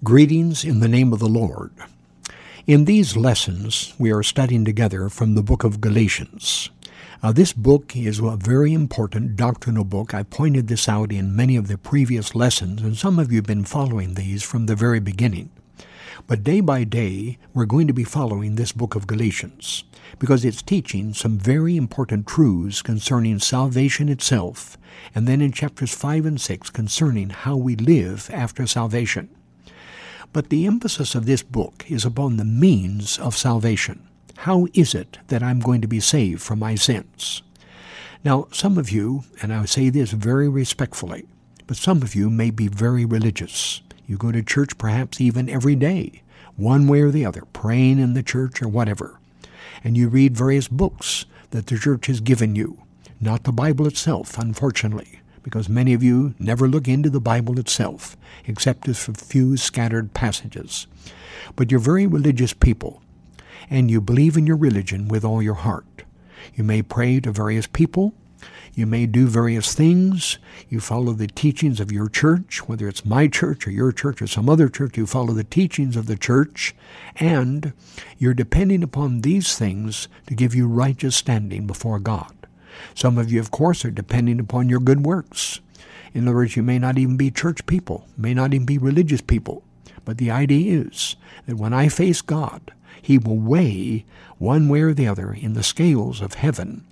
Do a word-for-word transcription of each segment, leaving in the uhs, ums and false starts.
Greetings in the name of the Lord. In these lessons, we are studying together from the book of Galatians. Uh, this book is a very important doctrinal book. I pointed this out in many of the previous lessons, and some of you have been following these from the very beginning. But day by day, we're going to be following this book of Galatians, because it's teaching some very important truths concerning salvation itself, and then in chapters five and six concerning how we live after salvation. But the emphasis of this book is upon the means of salvation. How is it that I'm going to be saved from my sins? Now, some of you, and I say this very respectfully, but some of you may be very religious. You go to church perhaps even every day, one way or the other, praying in the church or whatever. And you read various books that the church has given you, not the Bible itself, unfortunately, because many of you never look into the Bible itself, except as a few scattered passages. But you're very religious people, and you believe in your religion with all your heart. You may pray to various people, you may do various things, you follow the teachings of your church, whether it's my church or your church or some other church, you follow the teachings of the church, and you're depending upon these things to give you righteous standing before God. Some of you, of course, are depending upon your good works. In other words, you may not even be church people, may not even be religious people. But the idea is that when I face God, He will weigh one way or the other in the scales of heaven.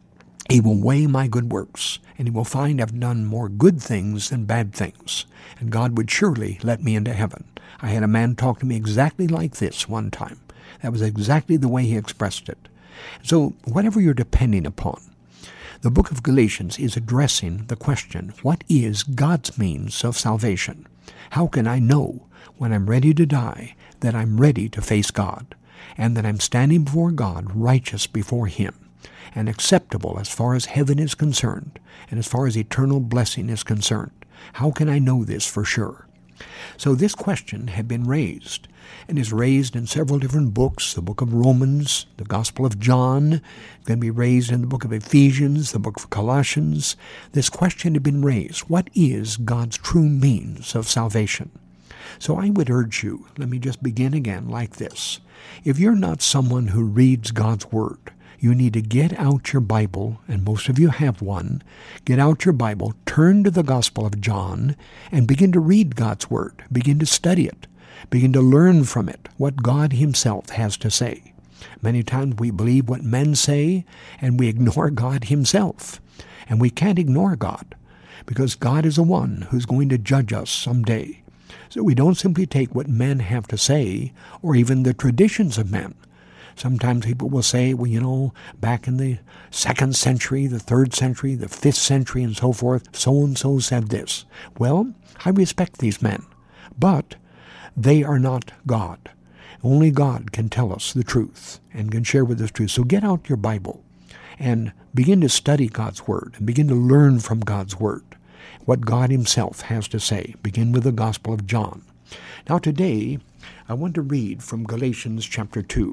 He will weigh my good works, and He will find I've done more good things than bad things. And God would surely let me into heaven. I had a man talk to me exactly like this one time. That was exactly the way he expressed it. So whatever you're depending upon, the book of Galatians is addressing the question, what is God's means of salvation? How can I know when I'm ready to die that I'm ready to face God, and that I'm standing before God righteous before Him, and acceptable as far as heaven is concerned, and as far as eternal blessing is concerned? How can I know this for sure? So this question had been raised, and is raised in several different books, the book of Romans, the Gospel of John, it's going to be raised in the book of Ephesians, the book of Colossians. This question had been raised. What is God's true means of salvation? So I would urge you, let me just begin again like this. If you're not someone who reads God's Word, you need to get out your Bible, and most of you have one. Get out your Bible, turn to the Gospel of John, and begin to read God's Word. Begin to study it. Begin to learn from it what God Himself has to say. Many times we believe what men say, and we ignore God Himself. And we can't ignore God, because God is the one who's going to judge us someday. So we don't simply take what men have to say, or even the traditions of men. Sometimes people will say, well, you know, back in the second century, the third century, the fifth century, and so forth, so-and-so said this. Well, I respect these men, but they are not God. Only God can tell us the truth and can share with us truth. So get out your Bible and begin to study God's Word and begin to learn from God's Word what God Himself has to say. Begin with the Gospel of John. Now today, I want to read from Galatians chapter two.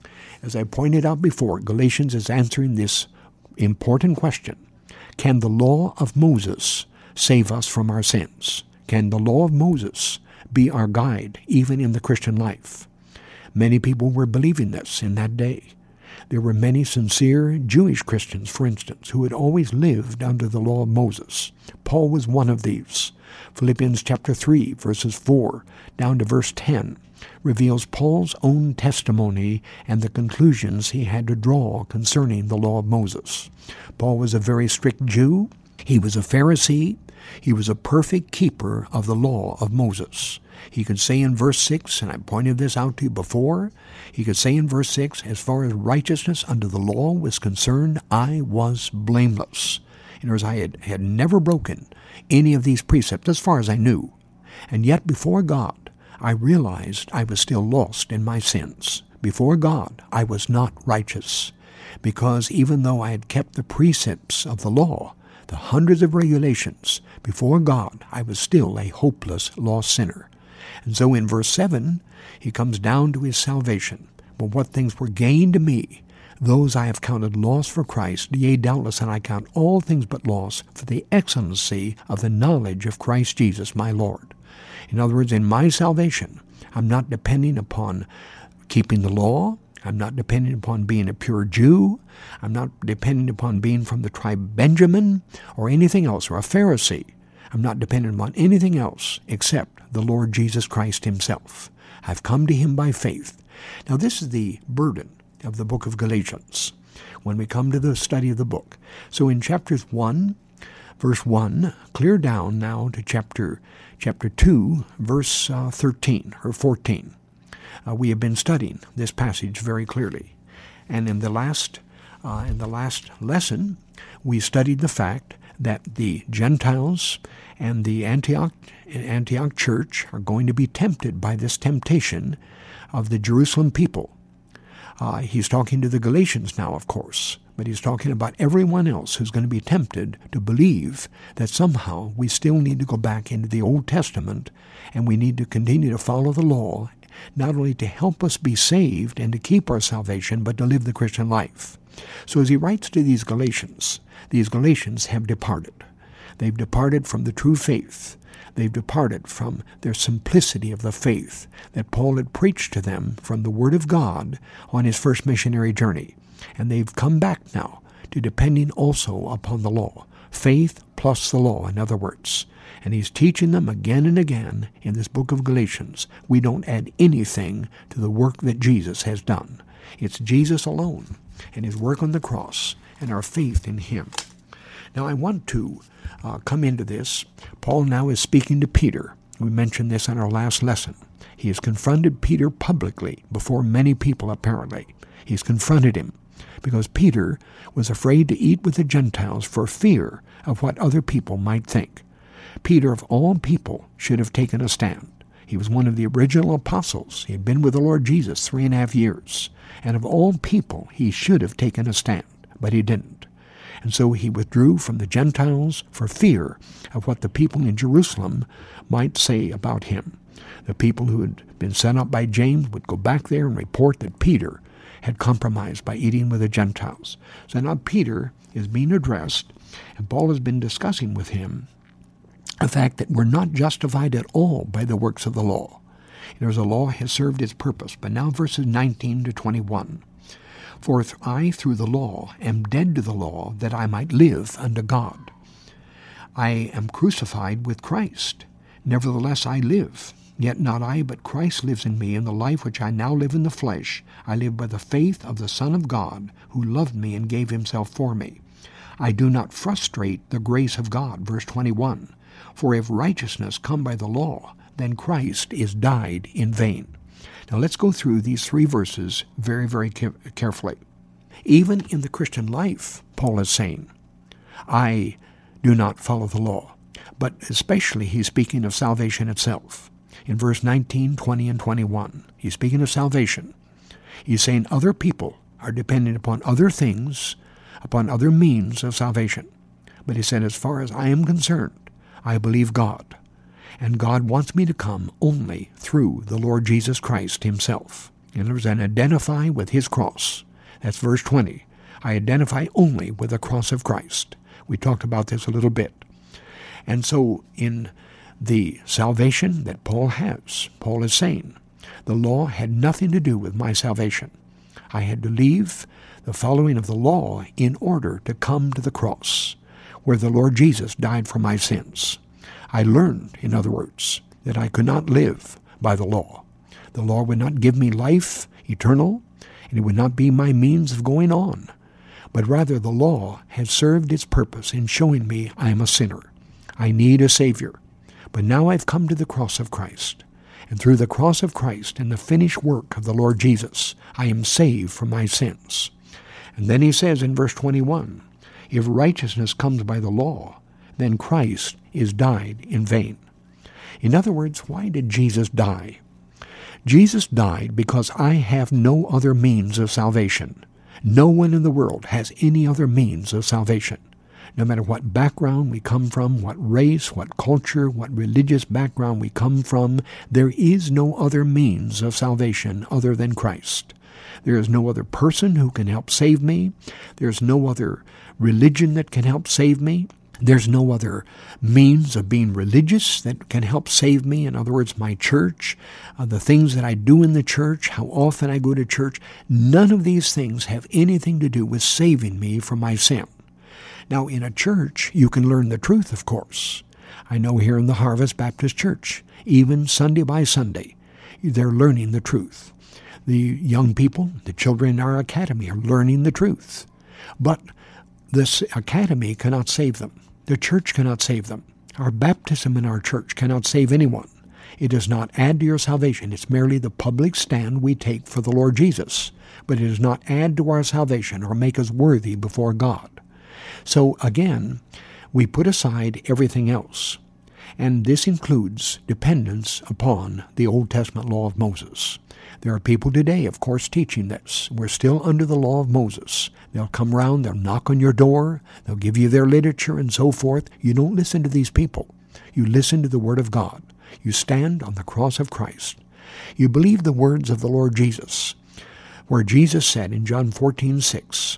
As I pointed out before, Galatians is answering this important question. Can the law of Moses save us from our sins? Can the law of Moses be our guide, even in the Christian life? Many people were believing this in that day. There were many sincere Jewish Christians, for instance, who had always lived under the law of Moses. Paul was one of these. Philippians chapter three, verses four down to verse ten, reveals Paul's own testimony and the conclusions he had to draw concerning the law of Moses. Paul was a very strict Jew. He was a Pharisee. He was a perfect keeper of the law of Moses. He could say in verse six, and I pointed this out to you before, he could say in verse six, as far as righteousness under the law was concerned, I was blameless. In other words, I had, had never broken any of these precepts as far as I knew. And yet before God, I realized I was still lost in my sins. Before God, I was not righteous, because even though I had kept the precepts of the law, the hundreds of regulations, before God, I was still a hopeless, lost sinner. And so in verse seven, he comes down to his salvation. But what things were gained to me, those I have counted loss for Christ. Yea, doubtless, and I count all things but loss for the excellency of the knowledge of Christ Jesus my Lord, In other words, in my salvation, I'm not depending upon keeping the law. I'm not depending upon being a pure Jew. I'm not depending upon being from the tribe of Benjamin or anything else, or a Pharisee. I'm not dependent upon anything else except the Lord Jesus Christ himself. I've come to him by faith. Now this is the burden of the book of Galatians when we come to the study of the book. So in chapters one, verse one, clear down now to chapter chapter two, verse uh, thirteen or fourteen. Uh, we have been studying this passage very clearly. And in the last uh, in the last lesson, we studied the fact that the Gentiles and the Antioch, Antioch church are going to be tempted by this temptation of the Jerusalem people. Uh, he's talking to the Galatians now, of course, but he's talking about everyone else who's going to be tempted to believe that somehow we still need to go back into the Old Testament and we need to continue to follow the law, not only to help us be saved and to keep our salvation, but to live the Christian life. So as he writes to these Galatians, these Galatians have departed. They've departed from the true faith. They've departed from their simplicity of the faith that Paul had preached to them from the Word of God on his first missionary journey. And they've come back now to depending also upon the law. Faith plus the law, in other words. And he's teaching them again and again in this book of Galatians. We don't add anything to the work that Jesus has done. It's Jesus alone and his work on the cross and our faith in him. Now I want to uh, come into this. Paul now is speaking to Peter. We mentioned this in our last lesson. He has confronted Peter publicly before many people apparently. He's confronted him because Peter was afraid to eat with the Gentiles for fear of what other people might think. Peter, of all people, should have taken a stand. He was one of the original apostles. He had been with the Lord Jesus three and a half years. And of all people, he should have taken a stand, but he didn't. And so he withdrew from the Gentiles for fear of what the people in Jerusalem might say about him. The people who had been sent up by James would go back there and report that Peter had compromised by eating with the Gentiles. So now Peter is being addressed, and Paul has been discussing with him the fact that we're not justified at all by the works of the law. There's a law has served its purpose. But now verses nineteen to twenty-one. For if I through the law am dead to the law, that I might live unto God. I am crucified with Christ. Nevertheless I live. Yet not I, but Christ lives in me, and the life which I now live in the flesh, I live by the faith of the Son of God, who loved me and gave himself for me. I do not frustrate the grace of God. Verse twenty-one. For if righteousness come by the law, then Christ is died in vain. Now let's go through these three verses very, very carefully. Even in the Christian life, Paul is saying, I do not follow the law. But especially he's speaking of salvation itself. In verse nineteen, twenty, and twenty-one, he's speaking of salvation. He's saying other people are dependent upon other things, upon other means of salvation. But he said, as far as I am concerned, I believe God. And God wants me to come only through the Lord Jesus Christ himself. In other words, and identify with his cross. That's verse twenty. I identify only with the cross of Christ. We talked about this a little bit. And so in the salvation that Paul has, Paul is saying, the law had nothing to do with my salvation. I had to leave the following of the law in order to come to the cross, where the Lord Jesus died for my sins. I learned, in other words, that I could not live by the law. The law would not give me life eternal, and it would not be my means of going on. But rather the law has served its purpose in showing me I am a sinner. I need a Savior. But now I've come to the cross of Christ. And through the cross of Christ and the finished work of the Lord Jesus, I am saved from my sins. And then he says in verse twenty-one, if righteousness comes by the law, then Christ is died in vain. In other words, why did Jesus die? Jesus died because I have no other means of salvation. No one in the world has any other means of salvation. No matter what background we come from, what race, what culture, what religious background we come from, there is no other means of salvation other than Christ. There is no other person who can help save me. There's no other religion that can help save me. There's no other means of being religious that can help save me. In other words, my church, uh, the things that I do in the church, how often I go to church, none of these things have anything to do with saving me from my sin. Now, in a church, you can learn the truth, of course. I know here in the Harvest Baptist Church, even Sunday by Sunday, they're learning the truth. The young people, the children in our academy are learning the truth. But this academy cannot save them. The church cannot save them. Our baptism in our church cannot save anyone. It does not add to your salvation. It's merely the public stand we take for the Lord Jesus. But it does not add to our salvation or make us worthy before God. So again, we put aside everything else. And this includes dependence upon the Old Testament law of Moses. There are people today, of course, teaching this. We're still under the law of Moses. They'll come around, they'll knock on your door, they'll give you their literature and so forth. You don't listen to these people. You listen to the Word of God. You stand on the cross of Christ. You believe the words of the Lord Jesus, where Jesus said in John fourteen six,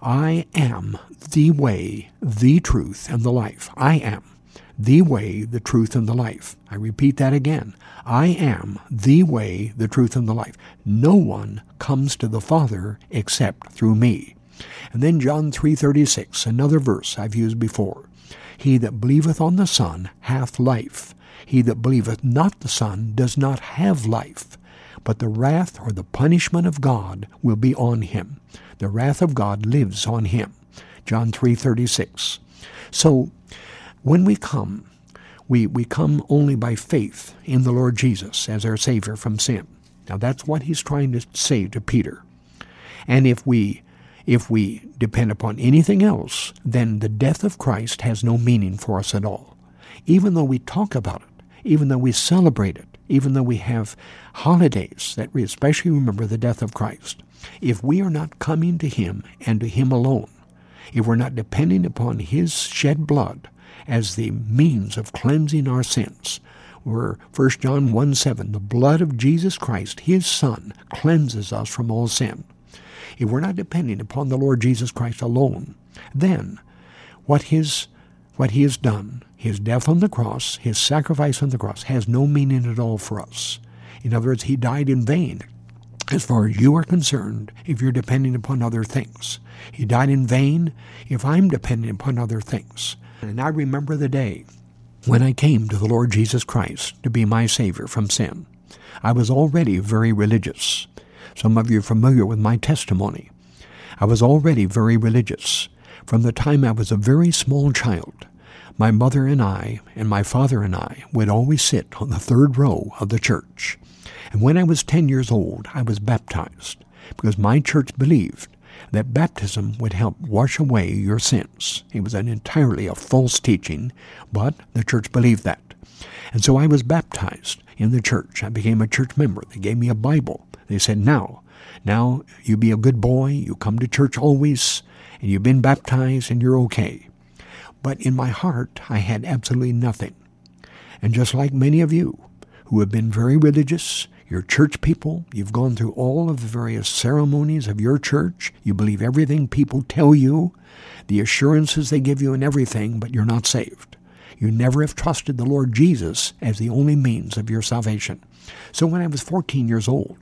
I am the way, the truth, and the life. I am the way, the truth, and the life. I repeat that again. I am the way, the truth, and the life. No one comes to the Father except through me. And then John three thirty-six, another verse I've used before. He that believeth on the Son hath life. He that believeth not the Son does not have life. But the wrath or the punishment of God will be on him. The wrath of God lives on him. John three thirty-six. So when we come, we, we come only by faith in the Lord Jesus as our Savior from sin. Now that's what he's trying to say to Peter. And if we if we depend upon anything else, then the death of Christ has no meaning for us at all. Even though we talk about it, even though we celebrate it, even though we have holidays that we especially remember the death of Christ, if we are not coming to him and to him alone, if we're not depending upon his shed blood as the means of cleansing our sins, where First John one seven, the blood of Jesus Christ, his Son, cleanses us from all sin. If we're not depending upon the Lord Jesus Christ alone, then what his what he has done, his death on the cross, his sacrifice on the cross, has no meaning at all for us. In other words, he died in vain as far as you are concerned if you're depending upon other things. He died in vain if I'm depending upon other things. And I remember the day when I came to the Lord Jesus Christ to be my Savior from sin. I was already very religious. Some of you are familiar with my testimony. I was already very religious. From the time I was a very small child, my mother and I and my father and I would always sit on the third row of the church. And when I was ten years old, I was baptized because my church believed that baptism would help wash away your sins. It was an entirely a false teaching, but the church believed that. And so I was baptized in the church. I became a church member. They gave me a Bible. They said, now, now you be a good boy, you come to church always, and you've been baptized and you're okay. But in my heart, I had absolutely nothing. And just like many of you who have been very religious, you're church people, you've gone through all of the various ceremonies of your church, you believe everything people tell you, the assurances they give you and everything, but you're not saved. You never have trusted the Lord Jesus as the only means of your salvation. So when I was fourteen years old,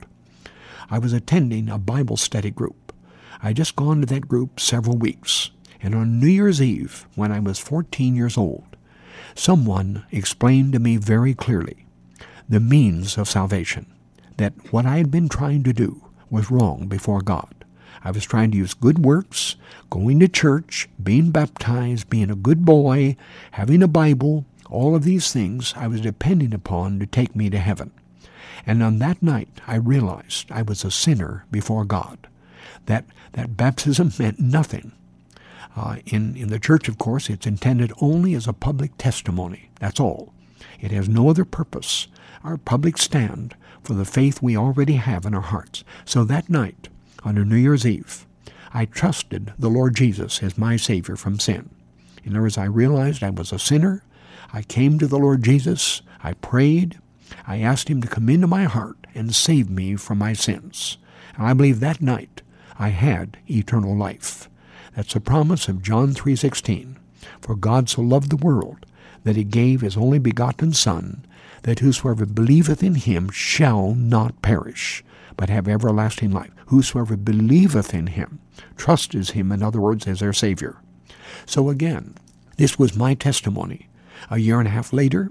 I was attending a Bible study group. I had just gone to that group several weeks. And on New Year's Eve, when I was fourteen years old, someone explained to me very clearly the means of salvation, that what I had been trying to do was wrong before God. I was trying to use good works, going to church, being baptized, being a good boy, having a Bible, all of these things I was depending upon to take me to heaven. And on that night, I realized I was a sinner before God, that, that baptism meant nothing. Uh, in, in the church, of course, it's intended only as a public testimony. That's all. It has no other purpose. Our public stand for the faith we already have in our hearts. So that night, on a New Year's Eve, I trusted the Lord Jesus as my Savior from sin. In other words, I realized I was a sinner. I came to the Lord Jesus. I prayed. I asked him to come into my heart and save me from my sins. And I believe that night I had eternal life. That's the promise of John three sixteen. For God so loved the world, that he gave his only begotten Son, that whosoever believeth in him shall not perish, but have everlasting life. Whosoever believeth in him, trusts him, in other words, as their Savior. So again, this was my testimony. A year and a half later,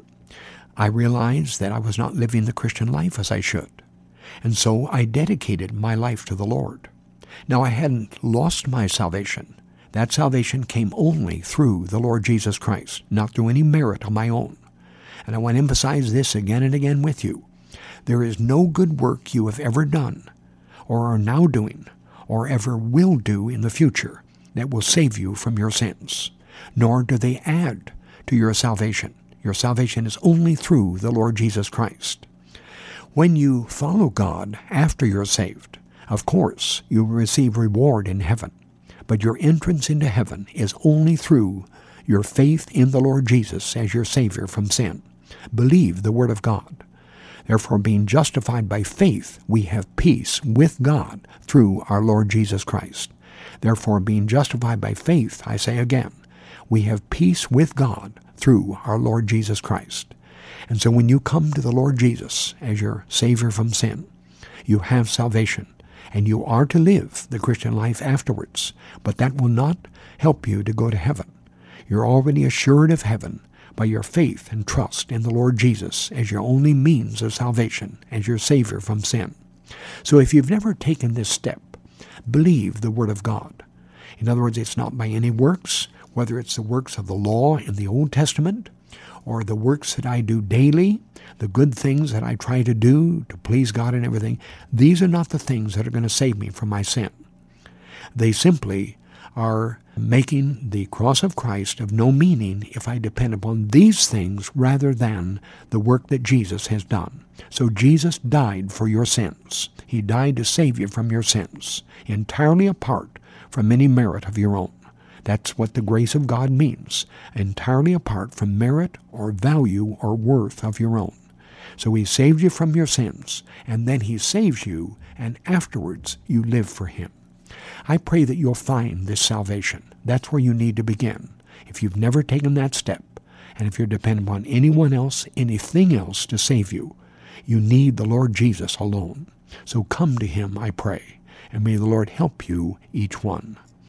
I realized that I was not living the Christian life as I should. And so I dedicated my life to the Lord. Now, I hadn't lost my salvation. That salvation came only through the Lord Jesus Christ, not through any merit of my own. And I want to emphasize this again and again with you. There is no good work you have ever done, or are now doing, or ever will do in the future that will save you from your sins, nor do they add to your salvation. Your salvation is only through the Lord Jesus Christ. When you follow God after you're saved, of course, you will receive reward in heaven. But your entrance into heaven is only through your faith in the Lord Jesus as your Savior from sin. Believe the Word of God. Therefore, being justified by faith, we have peace with God through our Lord Jesus Christ. Therefore, being justified by faith, I say again, we have peace with God through our Lord Jesus Christ. And so when you come to the Lord Jesus as your Savior from sin, you have salvation, and you are to live the Christian life afterwards. But that will not help you to go to heaven. You're already assured of heaven by your faith and trust in the Lord Jesus as your only means of salvation, as your Savior from sin. So if you've never taken this step, believe the Word of God. In other words, it's not by any works, whether it's the works of the law in the Old Testament, or the works that I do daily, the good things that I try to do to please God and everything. These are not the things that are going to save me from my sin. They simply are making the cross of Christ of no meaning if I depend upon these things rather than the work that Jesus has done. So Jesus died for your sins. He died to save you from your sins, entirely apart from any merit of your own. That's what the grace of God means, entirely apart from merit or value or worth of your own. So he saved you from your sins, and then he saves you, and afterwards you live for him. I pray that you'll find this salvation. That's where you need to begin. If you've never taken that step, and if you're dependent upon anyone else, anything else to save you, you need the Lord Jesus alone. So come to him, I pray, and may the Lord help you, each one.